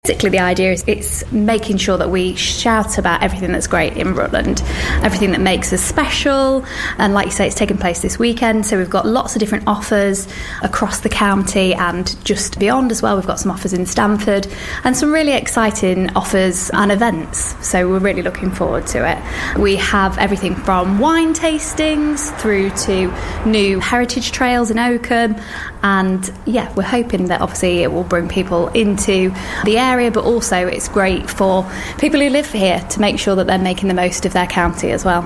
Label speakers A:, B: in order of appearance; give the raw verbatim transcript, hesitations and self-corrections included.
A: Basically, the idea is it's making sure that we shout about everything that's great in Rutland, everything that makes us special. And like you say, it's taking place this weekend, so we've got lots of different offers across the county and just beyond as well. We've got some offers in Stamford and some really exciting offers and events, so we're really looking forward to it. We have everything from wine tastings through to new heritage trails in Oakham, and yeah, we're hoping that obviously it will bring people into the area area, but also it's great for people who live here to make sure that they're making the most of their county as well.